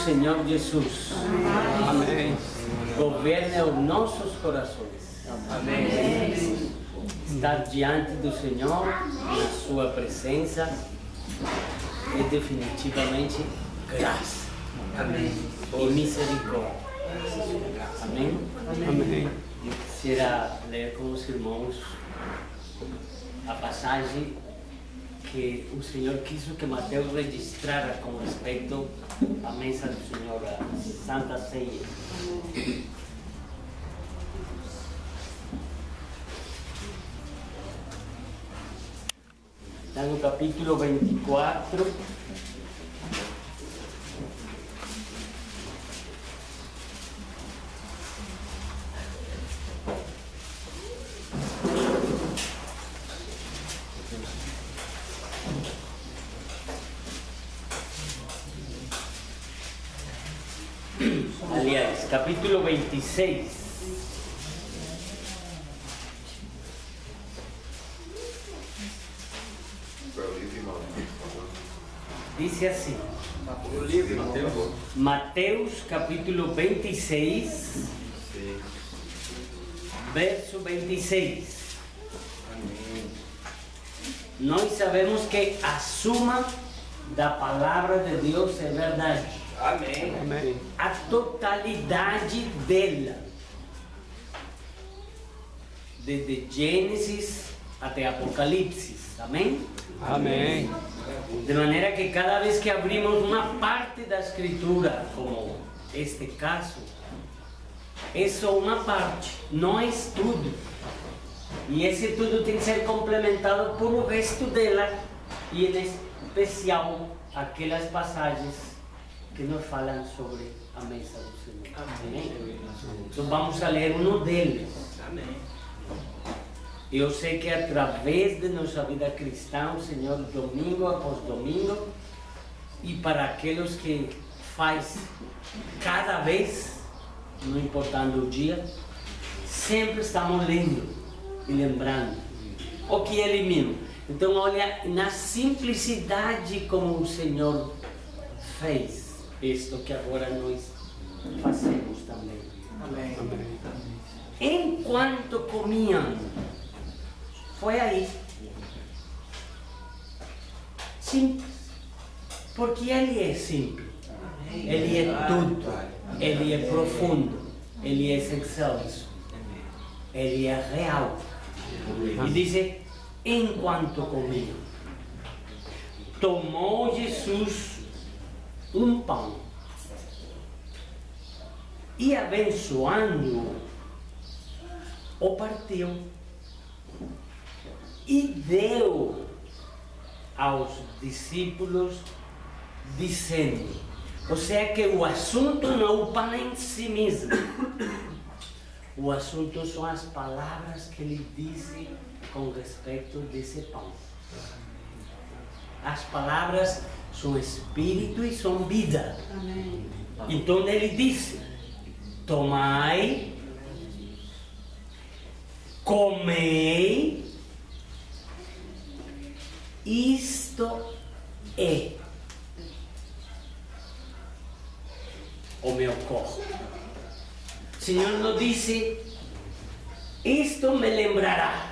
Senhor Jesus. Amém. Governe os nossos corações. Amém. Estar diante do Senhor, na sua presença, é definitivamente graça. Amém. E misericórdia. Amém? Amém. Eu quisiera ler com os irmãos a passagem que o Senhor quis que Mateus registrara com respeito à mesa do Senhor, a Santa Ceia. Está no capítulo 24. Aliás, capítulo 26. Diz assim, Mateus capítulo 26, verso 26. Nós sabemos que a suma da palavra de Deus é verdade. Amém. Amém. A totalidade dela, desde Gênesis até Apocalipse. Amém? Amém. De maneira que cada vez que abrimos uma parte da Escritura, como este caso, é só uma parte, não é tudo. E esse tudo tem que ser complementado por o resto dela, e em especial aquelas passagens que nos falam sobre a mesa do Senhor. Amém? Então vamos a ler um deles. Amém. Eu sei que através de nossa vida cristã, o Senhor, domingo após domingo, e para aqueles que faz cada vez, não importando o dia, sempre estamos lendo e lembrando o que Ele mesmo. Então olha, na simplicidade como o Senhor fez isto que agora nós fazemos também. Amém. Amém. Enquanto comiam, foi aí. Simples. Porque Ele é simples. Ele é tudo. Ele é profundo. Ele é excelso. Ele é real. E diz, enquanto comiam, tomou Jesus um pão e abençoando-o, o partiu e deu aos discípulos, dizendo, ou seja que o assunto não é o pão em si mesmo, o assunto são as palavras que ele disse com respeito desse pão. As palavras são espírito e são vida. Amém. Então ele disse, tomai, comei, isto é o meu corpo. O Senhor não disse, isto me lembrará,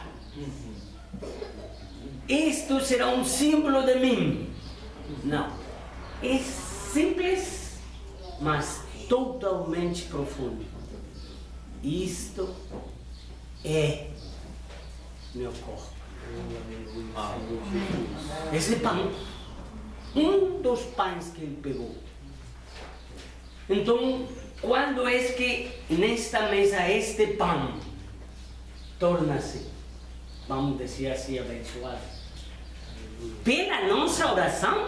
isto será um símbolo de mim. Não, é simples, mas totalmente profundo. Isto é meu corpo. Esse pão, um dos pães que ele pegou. Então, quando é que nesta mesa este pão torna-se, vamos dizer assim, abençoado? Pela nossa oração?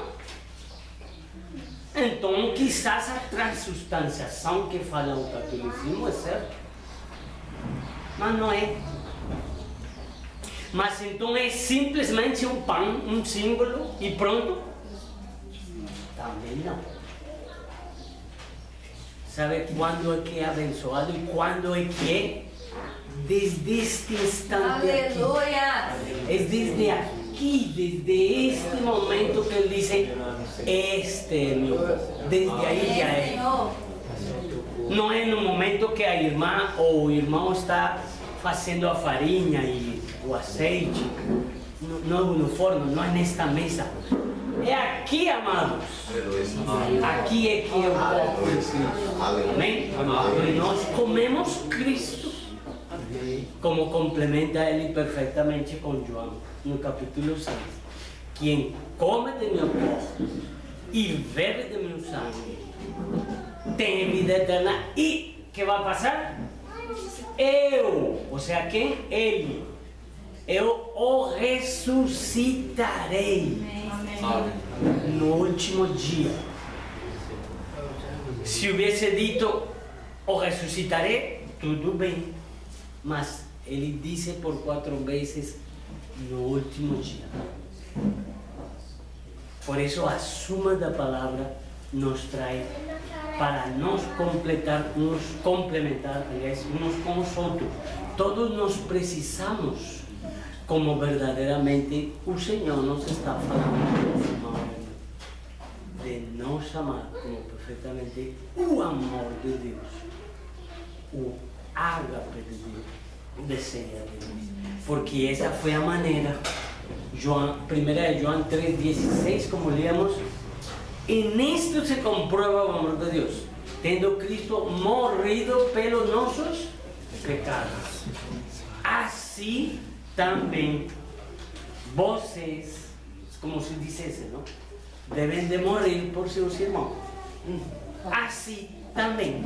Então, quizás a transubstanciação que fala o catolicismo é certo, mas não é. Mas então é simplesmente um pão, um símbolo e pronto? Também não. Sabe quando é que é abençoado e quando é que é? Desde este instante. Aleluia! Aqui. É desde aqui. aquí, desde este momento que Él dice, este es mi povo. Desde aí já é. Não é no momento que a irmã ou o irmão está fazendo a farinha e o azeite, não no forno, não é nesta mesa. É aqui, amados. Aqui é que é o corpo de Cristo. Amém? E nós comemos Cristo. Como complementa ele perfeitamente com João, no capítulo 6. Quem come de meu corpo e bebe de meu sangue tem vida eterna. E o que vai passar? Eu, ou seja, quem? Ele. Eu o ressuscitarei no último dia. Se houvesse dito o ressuscitarei, tudo bem. Mas ele disse por 4 vezes no último dia. Por isso a suma da palavra nos traz para nos completar, nos complementar, aliás, uns com os outros. Todos nós precisamos, como verdadeiramente o Senhor nos está falando, de nos amar como perfeitamente o amor de Deus, o ágape de Deus deseja de Deus. Porque essa foi a maneira, 1 João 3,16, como lemos, e nisto se comprueba o amor de Deus, tendo Cristo morrido pelos nossos pecados. Assim também vocês, como se dissesse, não? Devem de morrer por seus irmãos. Assim também.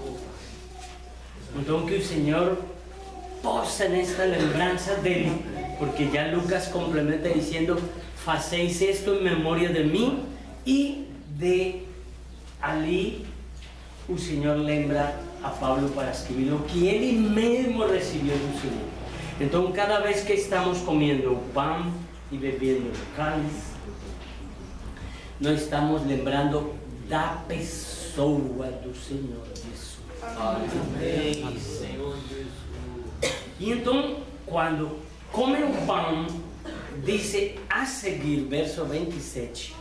Então que o Senhor possa nesta lembrança dele, porque já Lucas complementa dizendo: fazeis isto em memória de mim. E de ali o Senhor lembra a Paulo para escrever o que ele mesmo recebeu do Senhor. Então cada vez que estamos comendo o pão e bebendo o cálice, nós estamos lembrando da pessoa do Senhor Jesus. Amém, Senhor Jesus. E então, quando come o pão, diz a seguir, verso 27,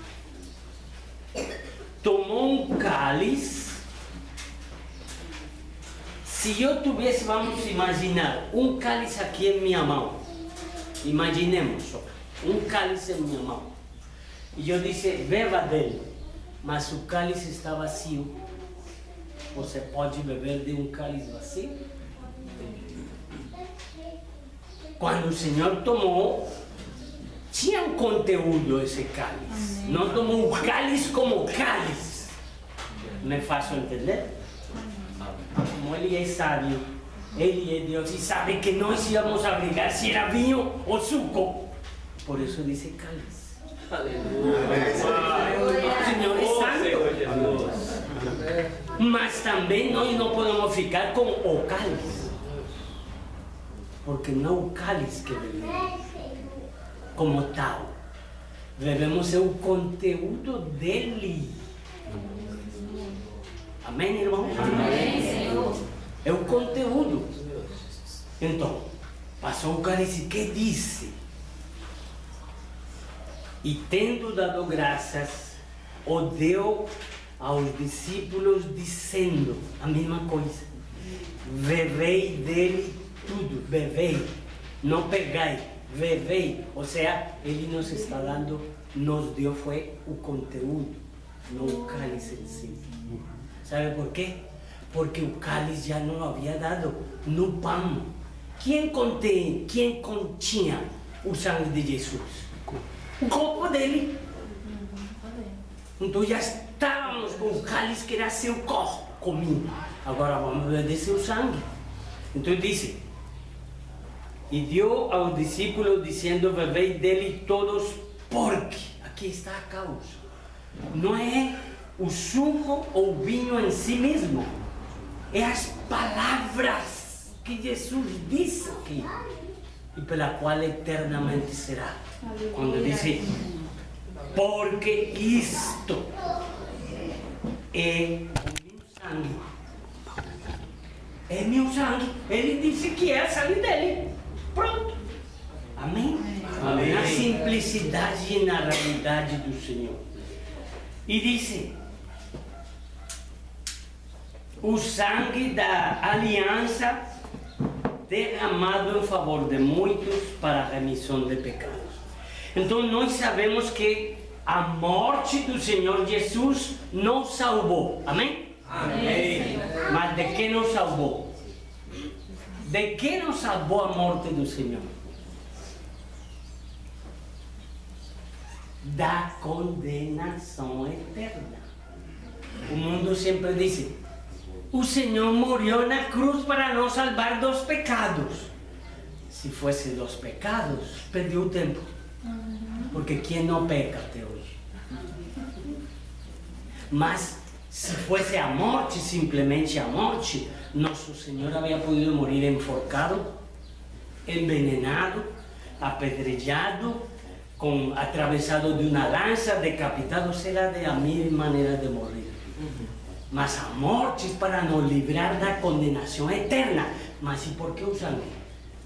tomou um cálice. Se eu tivesse, vamos imaginar, um cálice aqui em minha mão, imaginemos só, um cálice em minha mão, e eu disse, beba dele, mas o cálice está vazio. Você pode beber de um cálice vazio? Quando o Senhor tomou, tinha um conteúdo esse cálice. Não tomou o cálice como cálice. Não é fácil entender? Como ele é sábio, ele é Deus e sabe que nós íamos a brigar se era vinho ou suco. Por isso disse cálice. Aleluia. O Senhor é santo. Mas também nós não podemos ficar com o cálice. Porque não é o cálice que bebemos como tal. Bebemos o conteúdo dele. Amém, irmão? Amém, Senhor. É o conteúdo. Então, passou o cálice, que disse? E tendo dado graças, o deu aos discípulos, dizendo a mesma coisa: bebei dele tudo, bebei, não pegai, bebei. Ou seja, ele nos está dando, nos deu foi o conteúdo, não o cálice em si. Sabe por quê? Porque o cálice já não havia dado no pão. Quem continha o sangue de Jesus? O corpo dele. Então já estávamos com o cálice que era seu corpo comigo. Agora vamos beber de seu sangue. Então disse, e deu aos discípulos dizendo, bebei dele todos, porque aqui está a causa. Não é o suco ou o vinho em si mesmo, é as palavras que Jesus disse aqui e pela qual eternamente será. Quando disse, porque isto é o meu sangue. É meu sangue. Ele disse que é a sangue dele. Pronto. Amém? Amém. Na simplicidade e na realidade do Senhor. E disse: o sangue da aliança derramado em favor de muitos para a remissão de pecados. Então nós sabemos que a morte do Senhor Jesus nos salvou. Amém? Amém. Mas de que nos salvou? De que nos salvou a morte do Senhor? Da condenação eterna. O mundo sempre diz: o Senhor morreu na cruz para nos salvar dos pecados. Se fosse dos pecados, perdeu o tempo. Porque quem não peca até hoje? Mas se fosse a morte, simplesmente a morte, nosso Senhor havia podido morrer enforcado, envenenado, apedrejado, atravessado de uma lança, decapitado, será de a mil maneiras de morrer. Mas a morte é para nos livrar da condenação eterna. Mas e por que o sangue?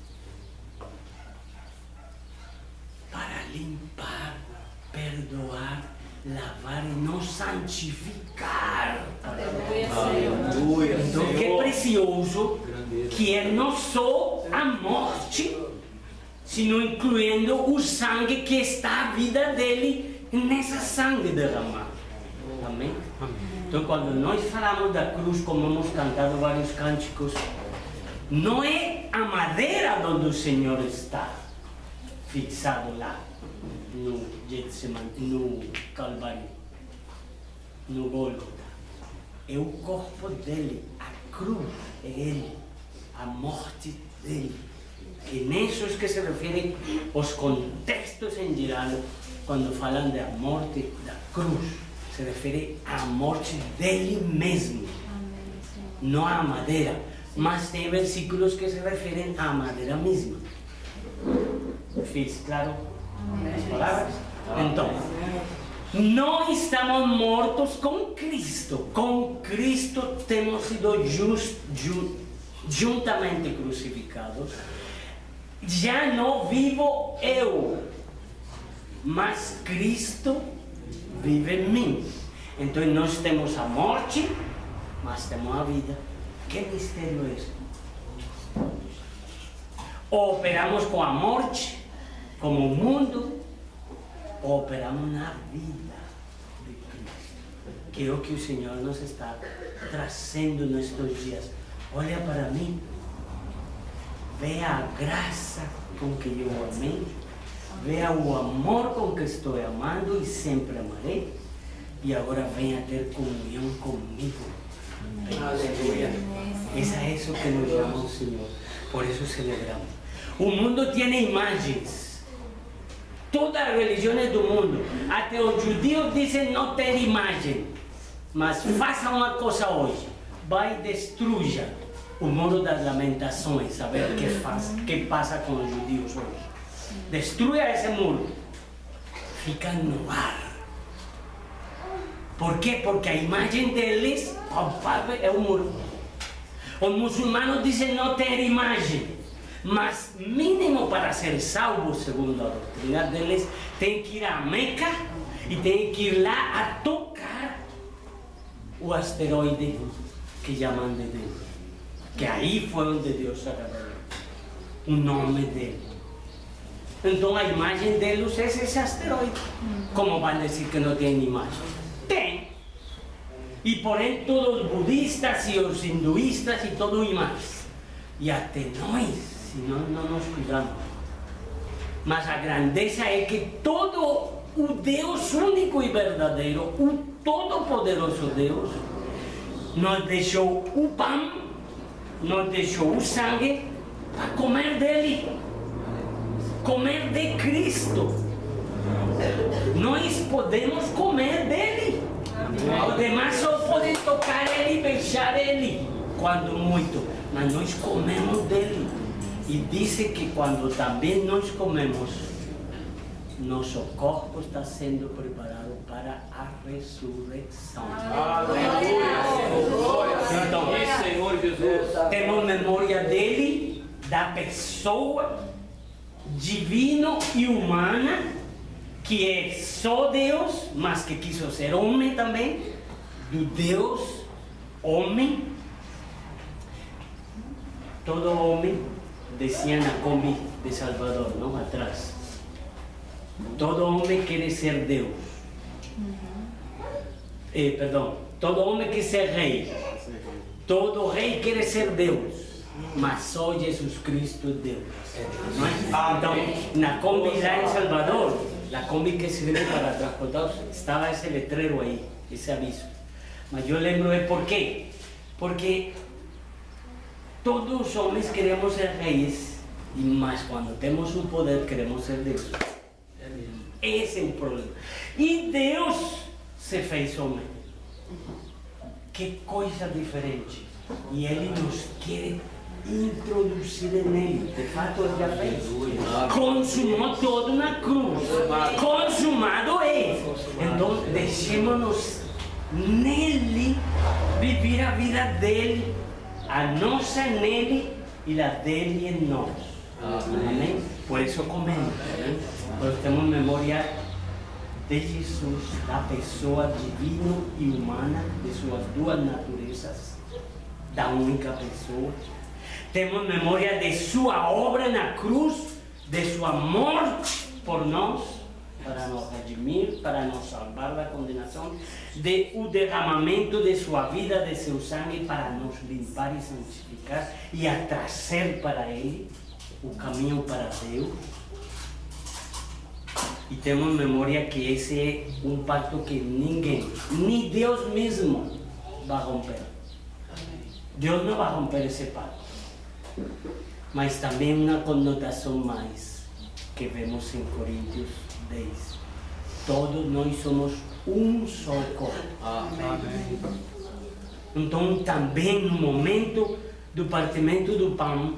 Para limpar, perdoar, lavar e nos santificar. Aleluia. Então, que precioso que é não só a morte, sino incluindo o sangue que está a vida dele nessa sangue derramado. Amém? Então, quando nós falamos da cruz, como hemos cantado vários cânticos, não é a madeira onde o Senhor está fixado lá, no Getsemane, no Calvário, no Gólgota. É o corpo dele, a cruz é ele, a morte dele. E nisso é que se referem os contextos em geral, quando falam da morte da cruz. Se refere à morte dele mesmo, não à madeira. Mas tem versículos que se referem à madeira mesma. Fiz claro as palavras? Então, não estamos mortos com Cristo. Com Cristo temos sido juntamente crucificados. Já não vivo eu, mas Cristo vive em mim. Então nós temos a morte, mas temos a vida. Que mistério é esse? Ou operamos com a morte, como o mundo, ou operamos na vida de Cristo, que é o que o Senhor nos está trazendo nestes dias. Olha para mim, vê a graça com que eu amei, vê o amor com que estou amando e sempre amarei, e agora venha ter comunhão comigo. Aleluia. Essa é isso que nos chama o Senhor. Por isso celebramos. O mundo tem imagens. Todas as religiões do mundo, até os judeus dizem não ter imagem. Mas faça uma coisa hoje. Vai e destrua o muro das lamentações. Saber o que passa com os judeus hoje. Destrua esse muro. Fica no ar. Por quê? Porque a imagem deles é o muro. Os muçulmanos dizem não ter imagem, mas mínimo para ser salvo, segundo a doutrina deles, tem que ir a Meca e tem que ir lá a tocar o asteroide que chamam de Deus. Que aí foi onde Deus revelou o nome dele. Então a imagem deles é esse asteroide. Como vão dizer que não tem imagem? Tem. E porém todos os budistas e os hinduístas e todo e mais. E até nós, se nós não nos cuidamos. Mas a grandeza é que todo o Deus único e verdadeiro, o todo-poderoso Deus, nos deixou o pão, nos deixou o sangue para comer dele. Comer de Cristo. Nós podemos comer dele. Os demais só podem tocar ele e beijar ele, quando muito. Mas nós comemos dele. E diz que quando também nós comemos, nosso corpo está sendo preparado para a ressurreição. Então, Senhor Jesus, temos memória dele, da pessoa divino e humana, que é só Deus, mas que quis ser homem também, do Deus homem. Todo homem descia na Kombi de Salvador, não atrás. Todo homem quer ser Deus. Todo homem quer ser rei. Todo rei quer ser Deus. Mas só Jesus Cristo é Deus. Não é? Então, na Kombi lá em Salvador, a Kombi que sirve para transportar, estava esse letreiro aí, esse aviso. Mas eu lembro de por quê? Porque todos os homens queremos ser reis, mas quando temos o poder queremos ser Deus. Esse é o problema. E Deus se fez homem. Que coisa diferente. E Ele nos quer introduzir nele. De fato, Ele já fez. Consumou tudo na cruz. Consumado é. Então, deixemos-nos nele viver a vida dele, a nossa nele e a dele em nós. Amém? Por isso comemos, né? Nós temos memória de Jesus, da pessoa divina e humana, de suas duas naturezas, da única pessoa. Temos memória de sua obra na cruz, de sua morte por nós, para nos redimir, para nos salvar da condenação, de o derramamento de sua vida, de seu sangue, para nos limpar e santificar e a trazer para Ele o caminho para Deus. E temos memória que esse é um pacto que ninguém, nem Deus mesmo, vai romper. Deus não vai romper esse pacto. Mas também uma conotação mais que vemos em Coríntios 10. Todos nós somos um só corpo. Amém. Então também no momento do partimento do pão,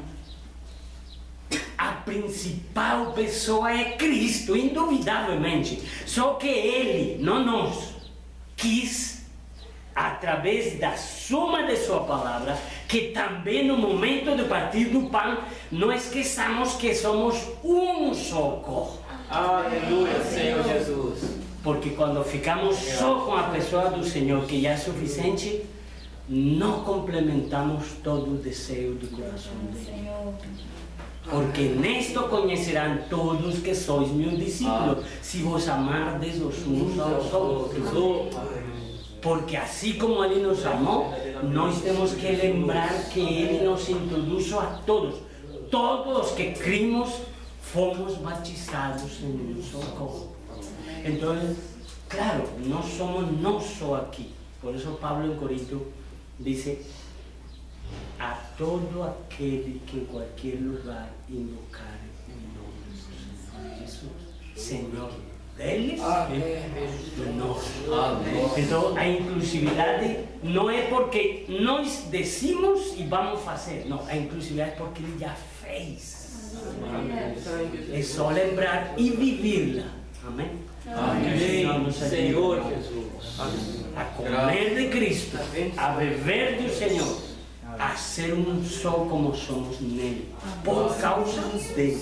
a principal pessoa é Cristo, indubitavelmente. Só que Ele, não nós, quis, através da soma de sua palavra, que também no momento de partir do pão, não esqueçamos que somos um só corpo. Aleluia, Senhor Jesus. Porque quando ficamos só com a pessoa do Senhor, que já é suficiente, não complementamos todo o desejo do coração dele. Porque nisto conhecerão todos que sois meus discípulos, se vos amardes os uns aos outros. Porque assim como Ele nos amou, nós temos que lembrar que Ele nos introduziu a todos. Todos os que cremos fomos batizados em um só corpo. Então, claro, nós somos não só aqui. Por isso Paulo em Corinto diz: a todo aquele que em qualquer lugar invocar o nome do Senhor Jesus, Senhor deles e nós. Então a inclusividade não é porque nós decimos e vamos fazer, não, a inclusividade é porque Ele já fez. É só lembrar e vivê-la. Amém? Amém. Senhor Jesus. A comer de Cristo, a beber do Senhor, a ser um só como somos nele, por causa dele.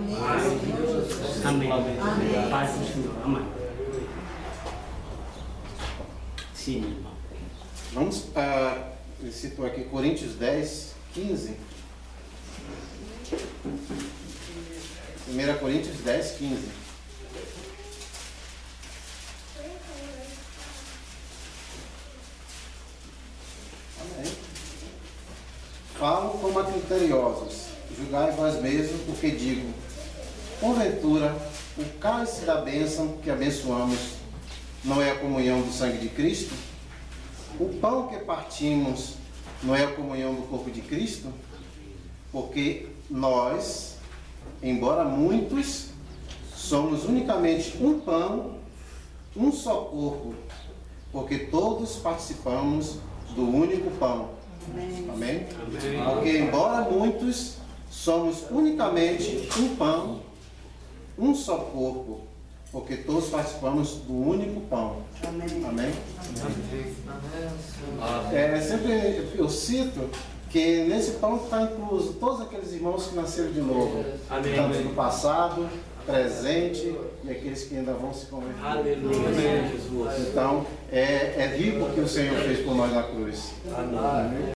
Amém. Paz do Senhor. Amém. Sim, irmão. Vamos, ele citou aqui Coríntios 10, 15. 1 Coríntios 10, 15. Amém. Falam como a criteriosos, julgai vós mesmos, porque digo, porventura, o cálice da bênção que abençoamos não é a comunhão do sangue de Cristo? O pão que partimos não é a comunhão do corpo de Cristo? Porque nós, embora muitos, somos unicamente um pão, um só corpo, porque todos participamos do único pão. Amém? Porque embora muitos, somos unicamente um pão, um só corpo, porque todos participamos do único pão. Amém? Sempre eu cito que nesse pão está incluso todos aqueles irmãos que nasceram de novo, Amém. tanto do passado, presente e aqueles que ainda vão se converter. Aleluia, Senhor Jesus. Então, é rico o que o Senhor fez por nós na cruz. Amém.